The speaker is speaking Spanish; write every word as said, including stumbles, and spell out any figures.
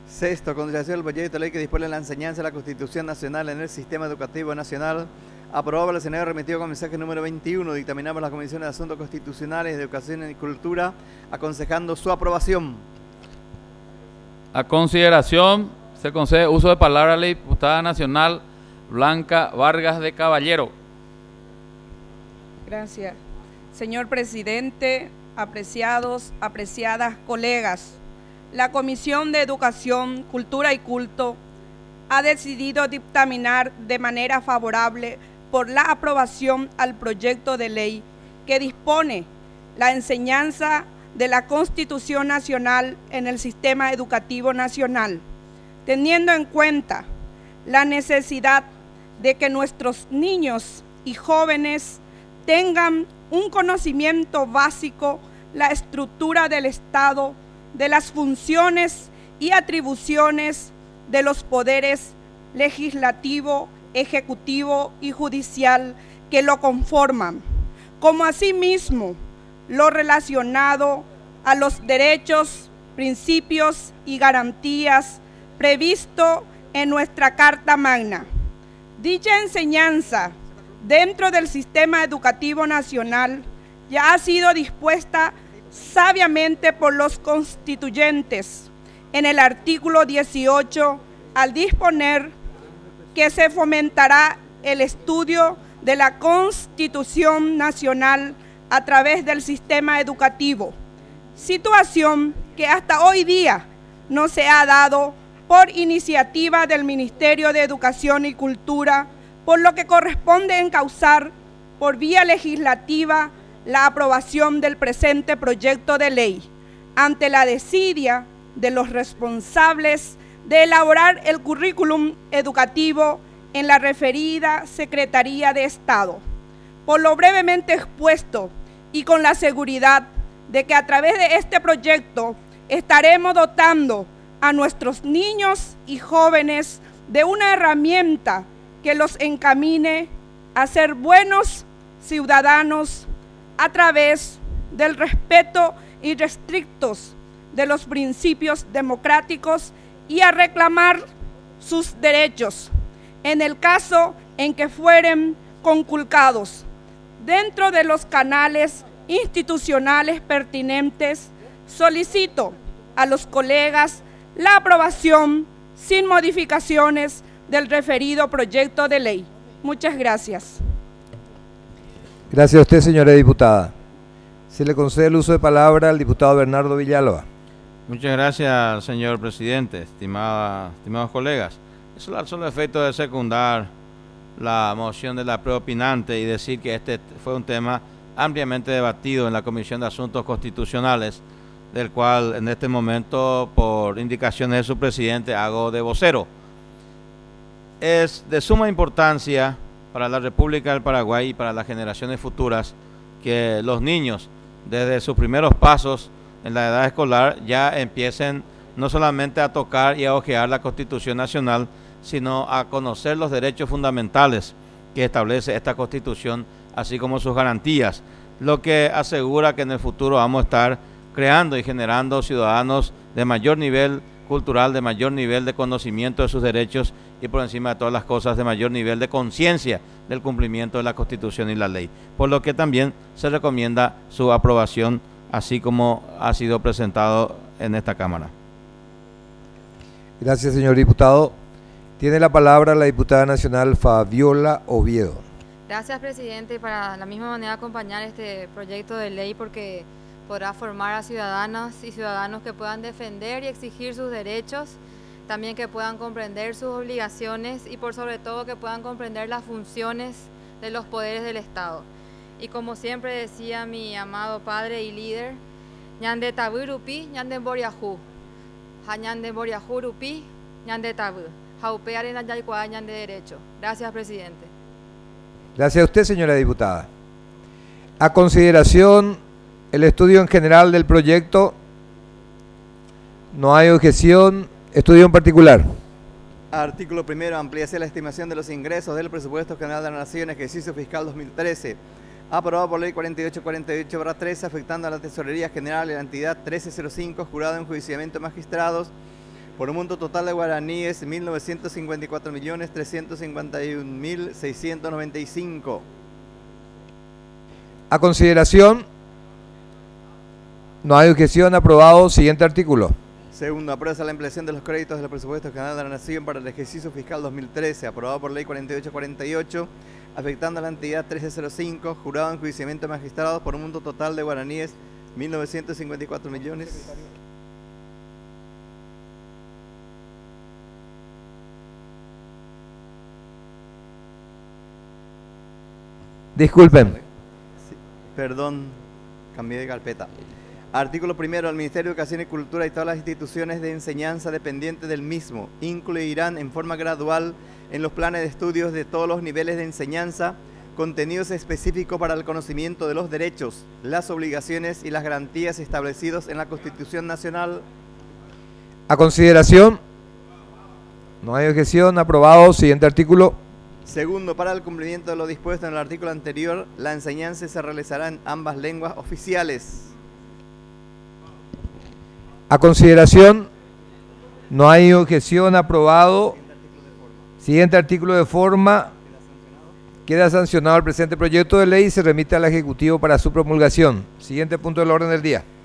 Sexto, consideración del proyecto de ley que dispone la enseñanza de la Constitución Nacional en el Sistema Educativo Nacional, aprobado por el Senado, remitido con mensaje número veintiuno. Dictaminamos la Comisión de Asuntos Constitucionales, de Educación y Cultura, aconsejando su aprobación. A consideración, se concede uso de palabra a la diputada nacional Blanca Vargas de Caballero. Gracias. Señor presidente, apreciados, apreciadas colegas, la Comisión de Educación, Cultura y Culto ha decidido dictaminar de manera favorable por la aprobación al proyecto de ley que dispone la enseñanza de la Constitución Nacional en el Sistema Educativo Nacional, teniendo en cuenta la necesidad de que nuestros niños y jóvenes tengan un conocimiento básico, la estructura del Estado, de las funciones y atribuciones de los poderes legislativo, ejecutivo y judicial que lo conforman, como asimismo lo relacionado a los derechos, principios y garantías previsto en nuestra Carta Magna. Dicha enseñanza dentro del sistema educativo nacional ya ha sido dispuesta sabiamente por los constituyentes en el artículo dieciocho, al disponer que se fomentará el estudio de la Constitución Nacional a través del sistema educativo, situación que hasta hoy día no se ha dado por iniciativa del Ministerio de Educación y Cultura, por lo que corresponde encauzar por vía legislativa la aprobación del presente proyecto de ley, ante la desidia de los responsables de elaborar el currículum educativo en la referida Secretaría de Estado. Por lo brevemente expuesto y con la seguridad de que a través de este proyecto estaremos dotando a nuestros niños y jóvenes de una herramienta que los encamine a ser buenos ciudadanos a través del respeto irrestrictos de los principios democráticos y a reclamar sus derechos en el caso en que fueren conculcados dentro de los canales institucionales pertinentes. Solicito a los colegas la aprobación sin modificaciones del referido proyecto de ley. Muchas gracias. Gracias a usted, señora diputada. Se le concede el uso de palabra al diputado Bernardo Villalba. Muchas gracias, señor presidente, estimada, estimados colegas. Es al solo efecto de secundar la moción de la preopinante y decir que este fue un tema ampliamente debatido en la Comisión de Asuntos Constitucionales, del cual en este momento, por indicaciones de su presidente, hago de vocero. Es de suma importancia para la República del Paraguay y para las generaciones futuras que los niños, desde sus primeros pasos en la edad escolar, ya empiecen no solamente a tocar y a hojear la Constitución Nacional, sino a conocer los derechos fundamentales que establece esta Constitución, así como sus garantías, lo que asegura que en el futuro vamos a estar creando y generando ciudadanos de mayor nivel cultural, de mayor nivel de conocimiento de sus derechos y, por encima de todas las cosas, de mayor nivel de conciencia del cumplimiento de la Constitución y la ley, por lo que también se recomienda su aprobación, así como ha sido presentado en esta Cámara. Gracias, señor diputado. Tiene la palabra la diputada nacional Fabiola Oviedo. Gracias, presidente. Para la misma manera acompañar este proyecto de ley, porque podrá formar a ciudadanas y ciudadanos que puedan defender y exigir sus derechos, también que puedan comprender sus obligaciones y por sobre todo que puedan comprender las funciones de los poderes del Estado. Y como siempre decía mi amado padre y líder, ñande tabú rupi, ñande boriajú, ñande boriajú rupi, ñande tabú, jaupeare ñande ñande derecho. Gracias, presidente. Gracias a usted, señora diputada. A consideración el estudio en general del proyecto. No hay objeción. Estudio en particular. Artículo primero. Ampliación de la estimación de los ingresos del presupuesto general de la Nación, ejercicio fiscal dos mil trece. Aprobado por ley cuarenta y ocho cuarenta y ocho barra trece, afectando a la Tesorería General y la entidad trece cero cinco, jurado en enjuiciamiento de magistrados, por un monto total de guaraníes mil novecientos cincuenta y cuatro millones trescientos cincuenta y un mil seiscientos noventa y cinco. A consideración, no hay objeción, aprobado. Siguiente artículo. Segundo, aprueba la ampliación de los créditos de los presupuestos generales de la Nación para el ejercicio fiscal dos mil trece, aprobado por ley cuarenta y ocho cuarenta y ocho, afectando a la entidad trece cero cinco, jurado en enjuiciamiento de magistrados por un monto total de guaraníes mil novecientos cincuenta y cuatro millones. Disculpen. Sí, perdón, cambié de carpeta. Artículo primero. El Ministerio de Educación y Cultura y todas las instituciones de enseñanza dependientes del mismo incluirán en forma gradual en los planes de estudios de todos los niveles de enseñanza contenidos específicos para el conocimiento de los derechos, las obligaciones y las garantías establecidos en la Constitución Nacional. A consideración, no hay objeción, aprobado. Siguiente artículo. Segundo, para el cumplimiento de lo dispuesto en el artículo anterior, la enseñanza se realizará en ambas lenguas oficiales. A consideración, no hay objeción, aprobado. Siguiente artículo de forma. Queda sancionado el presente proyecto de ley y se remite al Ejecutivo para su promulgación. Siguiente punto del orden del día.